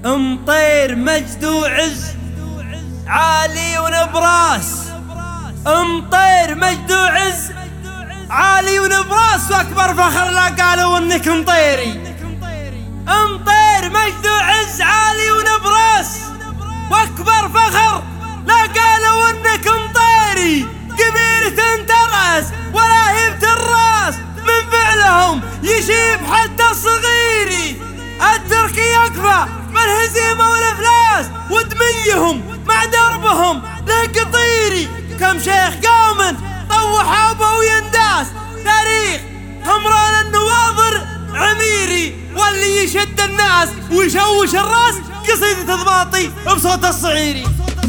مطير مجد وعز عالي ونبراس، مطير مجد وعز عالي ونبراس، واكبر فخر لا قالوا انك مطيري. مطير مجد وعز عالي ونبراس، واكبر فخر لا قالوا انك مطيري. قبيلة ترأس ولا هيبة الراس، من فعلهم يشيب حتى الصغيري. التركي يكفى بالهزيمة والافلاس، ودميهم مع دربهم لقطيري. كم شيخ قوم طوح ابو وينداس، تاريخ همران النواظر عميري. واللي يشد الناس ويشوش الراس قصيدة ضباطي بصوت الصعيري.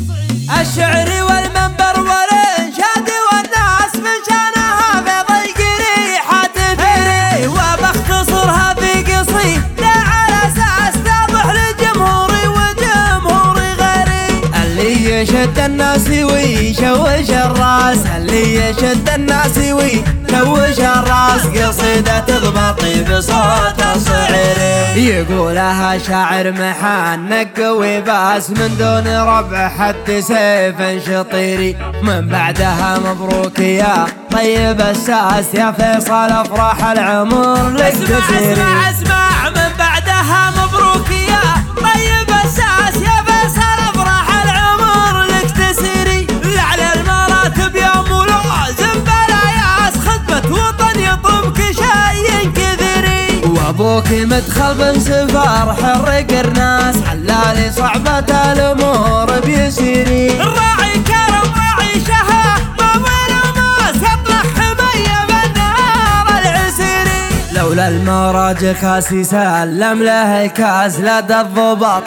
الشعر والمنبر والانشاد والناس من شانها بيض القريحة تدري، وبختصرها في قصيدة على اساس توضح لجمهوري وجمهوري غيري. اللي يشد الناس ويشوش الراس، اللي يشد الناس ويشوش الراس قصيدة تضبطي بصوت الصعيري. يقولها شاعر محنك وباس من دون ربع حتى سيف شطيري. من بعدها مبروك يا طيب الساس، يا فيصل افراح العمر لك تسيري. اسمع اسمع من بعدها مبروك يا طيب الساس، يا فيصل افراح العمر لك تسيري. لعلى المراتب يا ملازم بلاياس، خدمة وطن يطمك شيء كثيري. وابوك مدخل بنسفر حرق الناس، حلالي صعبة الامور بيسيري. الراعي كرم راعي شها طول وماس، يطلق حمية بالنهار العسيري. لولا المراج كاسي سلم له الكاس، لدى الضباط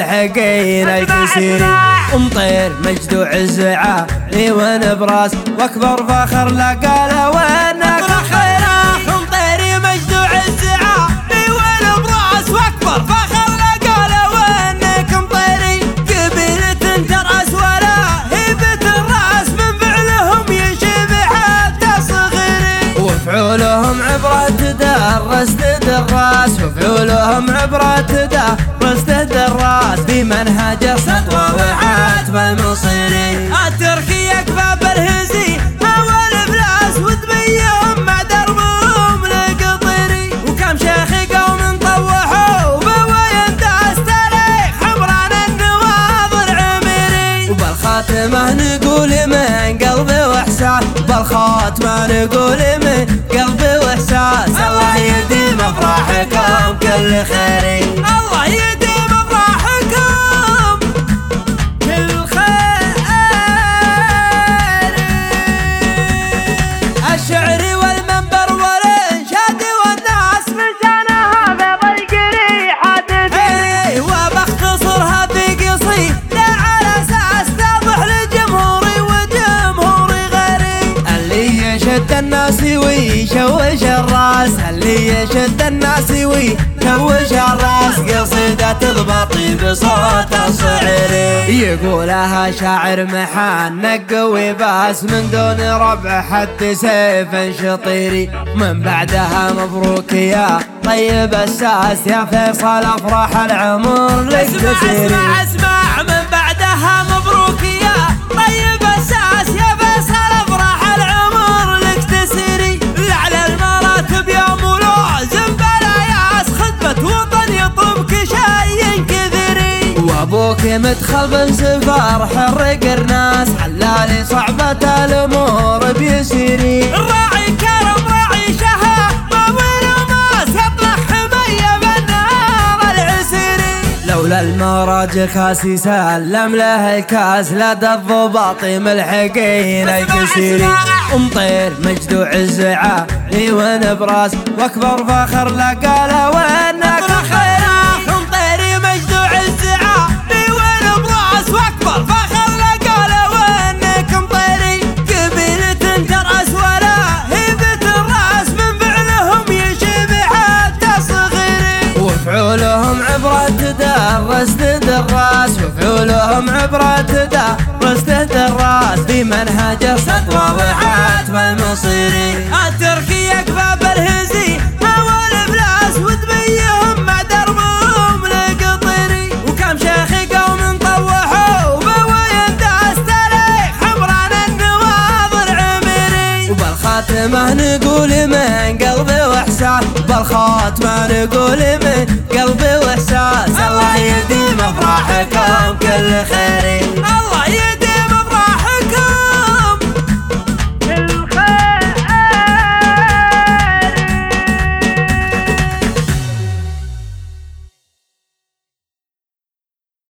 ملحقين الكسيري. مطير مجد وعز عالي ونبراس، واكبر فخر لقى له وانك خيره. مطير مجد وعز عالي ونبراس، واكبر فخر لقى له وانك مطيري. قبيلة ترأس ولا هيبة الراس، من فعلهم يشيب حتى صغيري. وفعولهم عبرة تدرس تدراس، وفعولهم عبرة تدرس تدراس، بمنهج السطوة وحتم المصيري. التركي يكفى بالهزيمة والافلاس، ودميهم مع دربهم لقطيري. وكم شيخ قوم طوحوا بوينداس، تاريخ حمران النواظر عميري. وبالخاتمة نقول من قلبي واحساس، بالخاتمة نقول من قلبي واحساس. الله يديم افراحكم كل خيري، الله يديم افراحكم كل خيري. الشعر والمنبر والانشاد والناس من شانها بيض القريحة تدري، وبختصرها في قصيدة على اساس توضح لجمهوري وجمهوري غيري. اللي يشد الناس ويشوش الراس، اللي يشد الناس ويشوش الراس قصيدة تضبطي بصوت الصعيري. يقولها شاعر محنك وباس من دون ربع حتى سيف شطيري. من بعدها مبروك يا طيب الساس، يا فيصل افراح العمر لك تسيري. اسمع اسمع من بعدها مبروك يا طيب الساس، يا فيصل افراح العمر لك تسيري. لعلى المراتب يا ملازم بلاياس، خدمة وطن يطمك شيء كثيري. وابوك مدخل بنسفر حرق الناس، حلالي صعبة الامور بيسيري. الراعي كرم راعي شها طول وماس، يطلق حمية بالنهار العسيري. لولا المراج كاسي سلم له الكاس، لدى الضباط ملحقين الكسيري. مطير مجد وعز عالي ونبراس، واكبر فخر لقى له وانك خيره. مطير مجد وعز عالي ونبراس، واكبر فخر لقى له وانك مطيري. قبيلة ترأس ولا هيبة الراس، من فعلهم يشيب حتى صغيري. وفعولهم عبرة تدرس تدراس، وفعولهم عبرة تدرس تدراس، بمنهج السطوة وحتم المصيري. التركي يكفى بالهزيمة والافلاس، ودميهم مع دربهم لقطيري. بالخاتمة نقول من قلبي واحساس، بالخاتمة نقول من قلبي واحساس. الله يديم افراحكم كل خير.